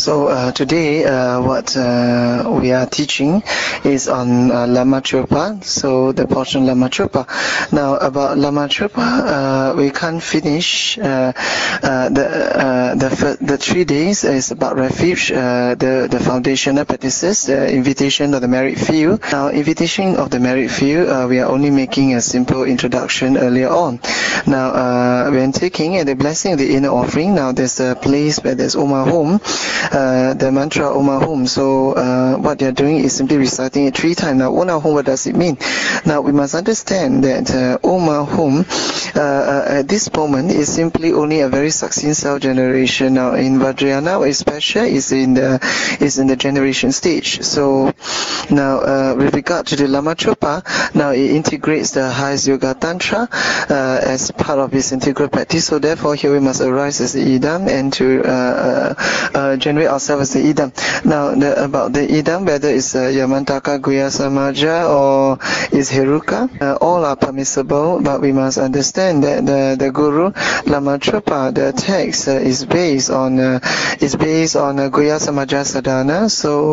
So today what we are teaching is on Lama Chopa, so the portion Lama Chopa. Now about Lama Chopa, we can't finish the 3 days is about refuge, the foundational practices, the invitation of the married few. Now invitation of the married few, we are only making a simple introduction earlier on. Now when taking the blessing of the inner offering, now there's a place where there's Oma Hum, the mantra Oma Hum. So what they're doing is simply reciting it 3 times. Now Oma Hum, what does it mean? Now we must understand that Oma Hum at this moment is simply only a very succinct self-generation. Now in Vajrayana, what is special is in the generation stage. So now with regard to the Lama Chopa, now it integrates the highest yoga tantra as part of its integral practice. So therefore here we must arise as the idam and to generate ourselves as the idam. Now about the idam, whether it's Yamantaka, Guya Samaja or is Heruka, all are permissible, but we must understand that the Guru Lama Chopa, the text is based on Guya Samaja Sadhana.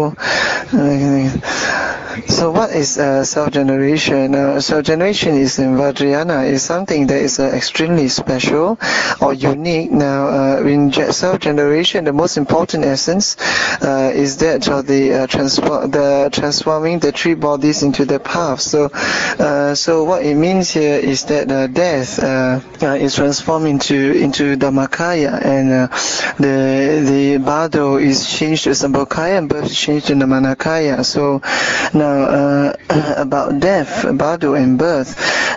So what is self-generation? Self-generation is in Vajrayana is something that is extremely special or unique. Now in self-generation, the most important essence is that of the transforming the 3 bodies into the path. So what it means here is that death is transformed into Dhammakaya, and the Bado is changed to Sambhogakaya, and birth is changed to Namanakaya. So now about death, Bado and birth,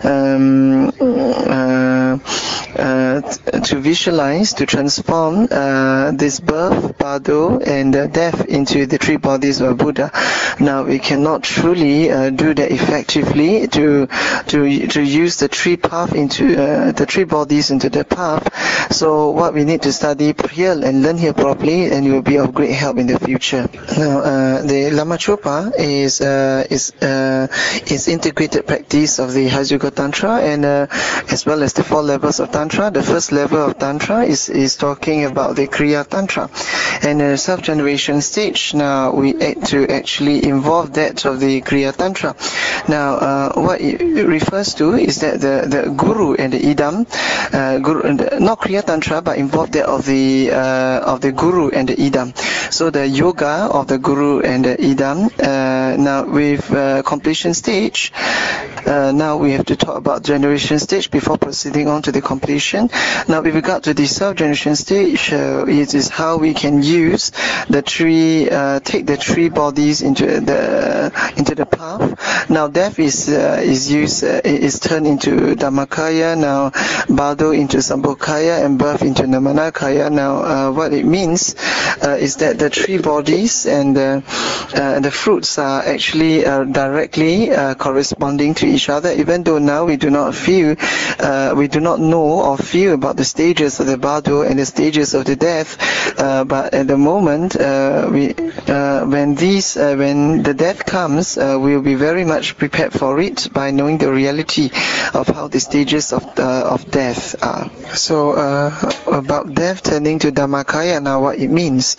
to visualize, to transform this birth, Bado, and death into the 3 bodies of Buddha. Now we cannot truly do that effectively to use the 3 path into the 3 bodies into the path. So what we need to study here and learn here properly, and it will be of great help in the future. Now the Lama Chopa is integrated practice of the Hatha Yoga Tantra, and as well as the 4 levels of Tantra. The first level of Tantra is talking about the Kriya Tantra, and the self-generation stage. Now we add to actually involve that of the Kriya Tantra. Now what it refers to is that the Guru and the Idam, not Kriya Tantra, but involve that of the Guru and the Idam. So the yoga of the Guru and the Idam. Now with completion stage, now we have to talk about generation stage before proceeding on to the completion. Now with regard to the self-generation stage, it is how we can use the 3, take the 3 bodies into the path. Now death is turned into Dhammakaya, now Bado into Sambhogakaya, and birth into Namanakaya. Now what it means is that the 3 bodies and the fruits are actually directly corresponding to each other, even though now we do not know or feel about the stages of the Bado and the stages of the death, but at the moment when the death comes, we will be very much prepared for it by knowing the reality of how the stages of death are. So about death turning to Dhammakaya, now what it means.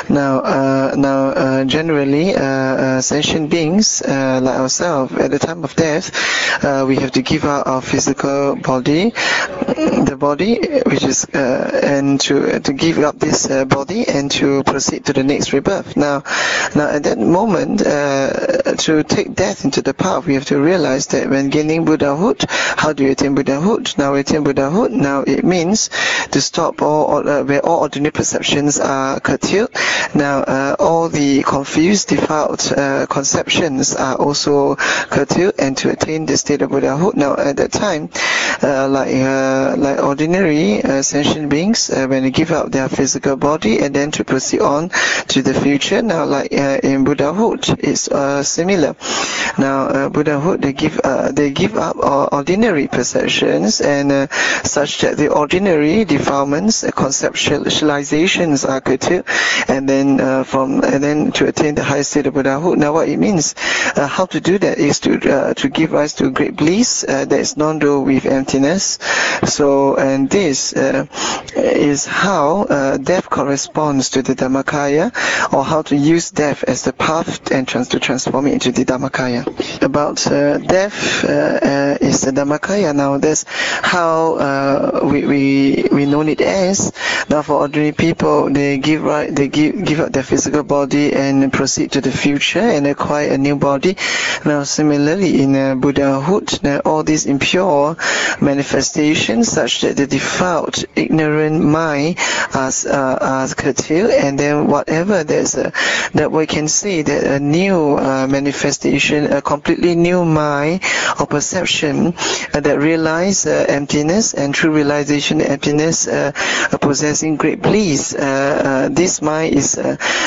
Now generally sentient beings like ourselves, at the time of death, we have to give out our physical body, the body, which is and to give up this body and to proceed to the next rebirth. Now at that moment, to take death into the path, we have to realize that when gaining Buddhahood, how do you attain Buddhahood? Now attain Buddhahood, now it means to stop where all ordinary perceptions are curtailed. Now all the confused, defiled conceptions are also curtailed, and to attain the state of Buddhahood. Now at that time, like ordinary sentient beings, when they give up their physical body and then to proceed on to the future, now like in Buddhahood, it's similar. Now Buddhahood, they give up ordinary perceptions, and such that the ordinary defilements, conceptualizations are curtailed, and then to attain the highest state of Buddhahood. Now what it means, how to do that is to give rise to great bliss that is non-dual with emptiness. So And this is how death corresponds to the Dhammakaya, or how to use death as the path entrance to transform it into the Dhammakaya. About death is the Dhammakaya. Now that's how we know it as. Now for ordinary people, they give up their physical body and proceed to the future and acquire a new body. Now similarly in Buddhahood, all these impure manifestations such that the defiled, ignorant mind are curtailed, and then whatever that we can see that a new manifestation, a completely new mind or perception that realize emptiness, and through realization of emptiness possessing great bliss, this mind is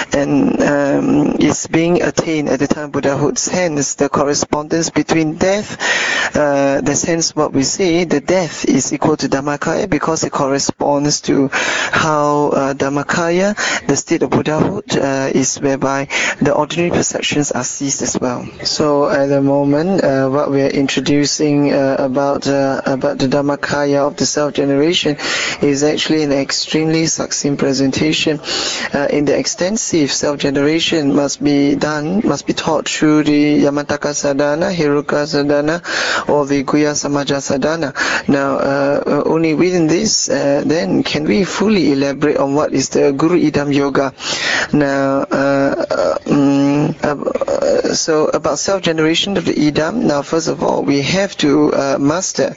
being attained at the time of Buddhahood. Hence the correspondence between death, that's hence what we say, the death is equal to Dhammakaya, because it corresponds to how Dhammakaya, the state of Buddhahood, is whereby the ordinary perceptions are ceased as well. So at the moment, what we are introducing about the Dhammakaya of the self-generation is actually an extremely succinct presentation. In the extensive self-generation must be taught through the Yamataka Sadhana, Heruka Sadhana, or the Guya Samaja Sadhana. Now, only within this, then can we fully elaborate on what is the Guru Idam Yoga. Now, so about self-generation of the Idam. Now, first of all, we have to master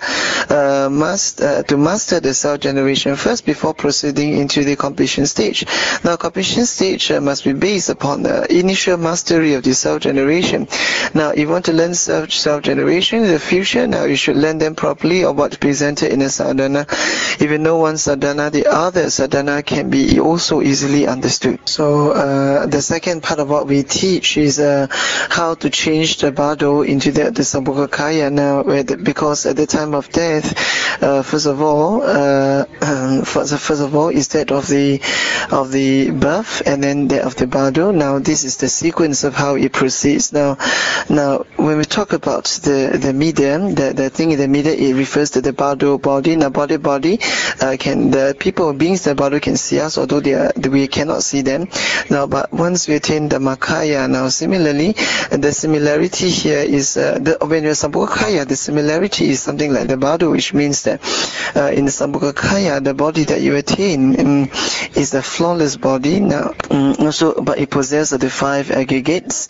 the self-generation first before proceeding into the completion stage. Now, completion stage must be based upon the initial mastery of the self-generation. Now, if you want to learn self-generation in the future, now you should learn them properly, or what's presented in a sadhana. If you know one sadhana, the other sadhana can be also easily understood. So, the second part of what we teach is how to change the bardo into the Sambhogakaya. Now, because at the time of death, first of all, is that of the birth, and then that of the bardo. Now, this is the sequence of how it proceeds. Now, when we talk about the medium, the thing in the middle, it refers to the bardo body. Now, body, the people, beings, the bardo can see us, although we cannot see them. Now, but once we attain the Makaya, now similarly, the similarity here is when you're Sambhogakaya, the similarity is something like the bardo, which means that in the Sambhogakaya, the body that you attain is a flawless body. Now, but it possesses the five aggregates,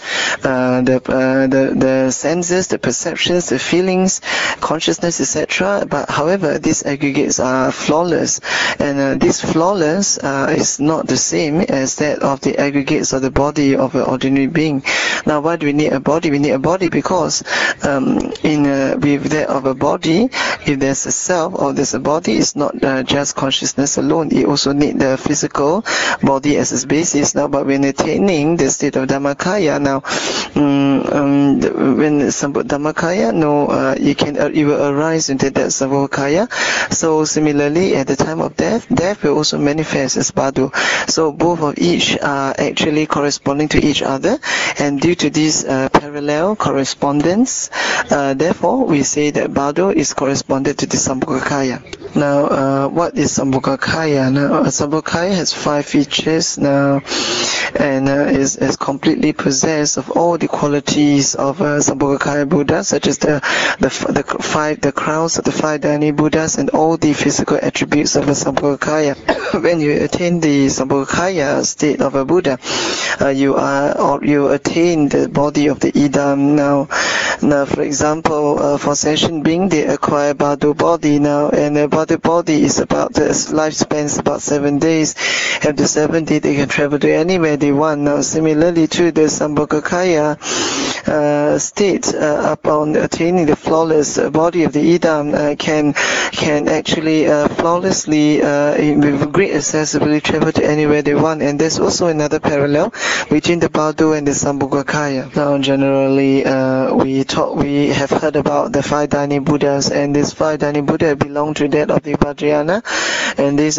the senses, the perceptions, the feelings, consciousness, etc. But however, these aggregates are flawless, and this flawless is not the same as that of the aggregates of the body of an ordinary being. Now, why do we need a body? We need a body because with that of a body, if there's a self or there's a body, it's not just consciousness alone. It also needs the physical body as its basis. Now, but when attaining the state of Dhammakaya, now when Dhammakaya, it will arise into that Sambhogakaya. So similarly, at the time of death will also manifest as bardo. So both of each are actually corresponding to each other, and due to this parallel correspondence, therefore we say that bardo is corresponded to the Sambhogakaya. Now, what is Sambhogakaya? Now, Sambhogakaya has 5 features now, and is completely possessed of all the qualities of Sambhogakaya Buddha, such as the crowns of the 5 Dhyani Buddhas and all the physical attributes of a Sambhogakaya. When you attain the Sambhogakaya state of a Buddha, you attain the body of the Idam. Now, for example, for sentient being, they acquire bardo body now, and the bardo body is about the lifespan is about 7 days. After 7 days, they can travel to anywhere they want. Now, similarly to the Sambhogakaya state, upon attaining the flawless body of the Idam, can actually flawlessly, with great accessibility, travel to anywhere they want. And there's also another parallel between the bardo and the Sambhogakaya. Now, generally, we have heard about the 5 Dhyani Buddhas, and these 5 Dhyani Buddhas belong to that of the Vajrayana, and these to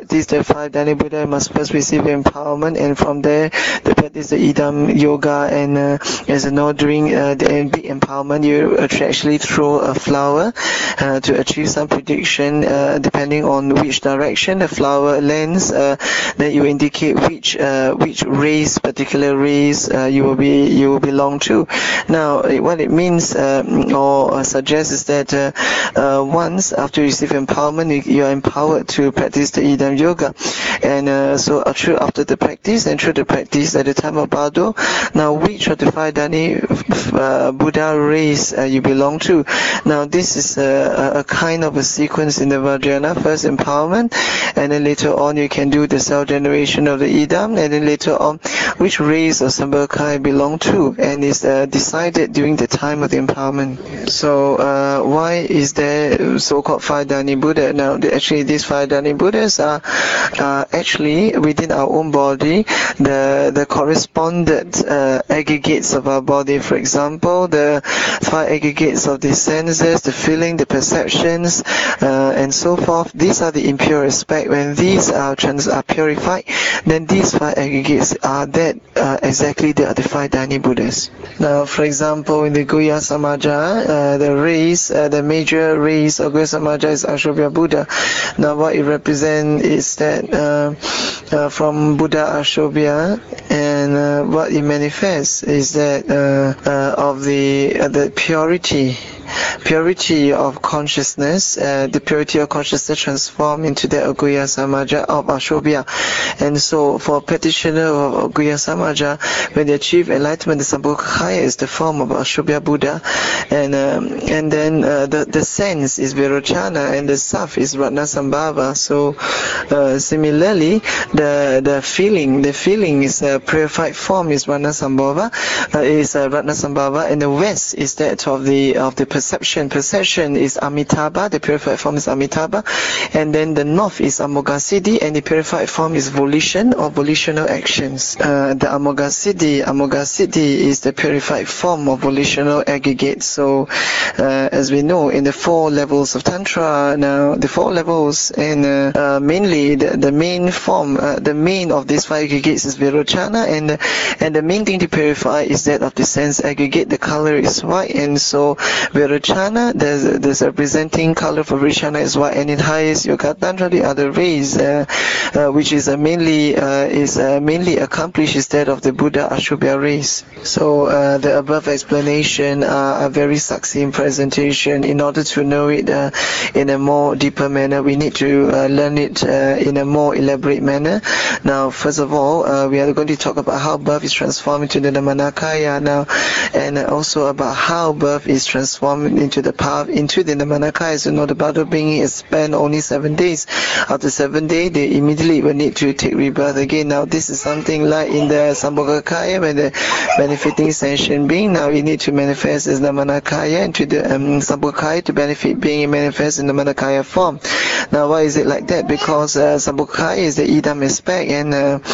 practice the 5 Dhyani Buddha, you must first receive empowerment, and from there, to practice the Idam Yoga. And as you know, during the big empowerment, you actually throw a flower to achieve some prediction. Depending on which direction the flower lands, then you indicate which particular race you will belong to. Now, what it means or suggests is that once after you receive empowerment, you are empowered to practice the Idam Yoga. And so after the practice and through the practice at the time of Bardo, now which of the 5 Dhyani Buddha race you belong to. Now this is a kind of a sequence in the Vajrayana. First empowerment, and then later on you can do the self-generation of the Idam, and then later on which race or Sambhogakaya belong to, and is decided during the time of the empowerment. So why is there so-called 5 Dhyani Buddha? Now actually these 5 Dhyani Buddhas are actually within our own body, the correspondent aggregates of our body. For example, the 5 aggregates of the senses, the feeling, the perceptions, and so forth. These are the impure aspects. When these are purified, then these 5 aggregates are exactly the 5 Dhyani Buddhas. Now, for example, in the Guhya Samaja, the major race of Guhya Samaja is Akshobhya Buddha. Now, what it represents is that from Buddha Akshobhya, and what it manifests is that of the purity of consciousness, the purity of consciousness transformed into the Guhya Samaja of Akshobhya. And so for practitioner of Guhya Samaja, when they achieve enlightenment, the Sambhogakaya is the form of Akshobhya Buddha, and then the sense is Virochana, and the Saff is Ratnasambhava. So similarly, the feeling is a purified form is Ratnasambhava, and the West is that of the perception. Perception is Amitabha, the purified form is Amitabha, and then the North is Amoghasiddhi, and the purified form is volition or volitional actions. The Amoghasiddhi is the purified form of volitional aggregate. So as we know, in the 4 levels of Tantra, now the 4 levels, and mainly the main form, the main of these 5 aggregates is Virochana, and the main thing to purify is that of the sense aggregate. The color is white, and so Virochana, there's representing color for Virochana is white, and in highest Yoga Tantra, the other race, which is mainly accomplished, is that of the Buddha Akshobhya race. So the above explanation are a very succinct presentation. In order to know it in a more deeper manner, we need to learn it in a more elaborate manner. Now, first of all, we are going to talk about how birth is transformed into the Namanakaya now, and also about how birth is transformed into the path, into the Namanakaya. So, the Bardo being is spent only 7 days. After 7 days, they immediately will need to take rebirth again. Now, this is something like in the Sambhogakaya, when the benefiting sentient being, now we need to manifest as Namanakaya into the Sambhogakaya to benefit being manifest in the Namanakaya form. Now, why is it like that? Because Sambhogakaya is the Idam aspect, and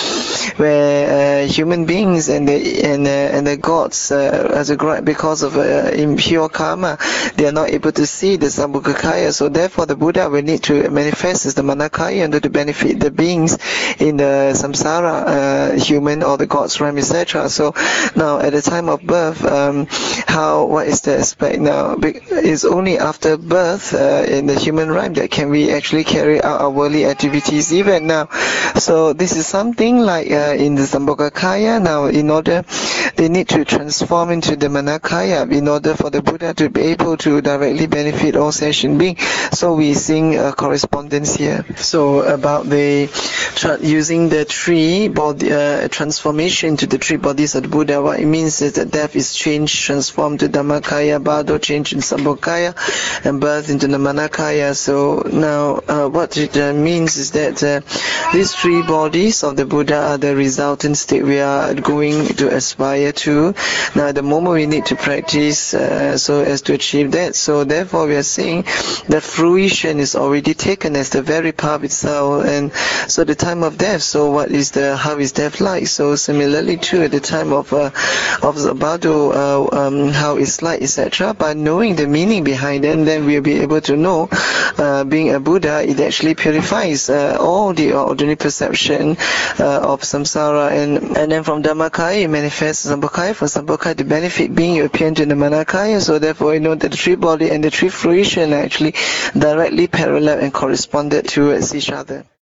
where human beings and the gods, because of impure karma, they are not able to see the Sambhogakaya. So therefore, the Buddha will need to manifest as the Manakaya in order to benefit the beings in the samsara, human or the gods realm, etc. So now, at the time of birth, what is the aspect now? It's only after birth in the human realm that can we actually carry out our worldly activities even now. So this is something like in the Sambhogakaya. Now, in order, they need to transform into the Manakaya in order for the Buddha to be able to directly benefit all sentient beings. So we seeing a correspondence here. So about the using the 3 body transformation to the 3 bodies of the Buddha, what it means is that death is changed, transformed to Dhammakaya, Bardo changed in Sambhogakaya, and birth into the Manakaya. So now what it means is that these 3 bodies of the Buddha are the resultant state we are going to aspire to. Now at the moment we need to practice so as to achieve that. So therefore we are saying that fruition is already taken as the very path itself, and so the time of death. So how is death like? So similarly too, at the time of Bardo, how it's like, etc. By knowing the meaning behind it, then we'll be able to know, being a Buddha, it actually purifies is all the ordinary perception of samsara, and then from Dhammakaya it manifests Sambhogakaya. For Sambhogakaya, the benefit being you appear into the Manakaya, so therefore we know that the three body and the three fruition are actually directly parallel and corresponded towards each other.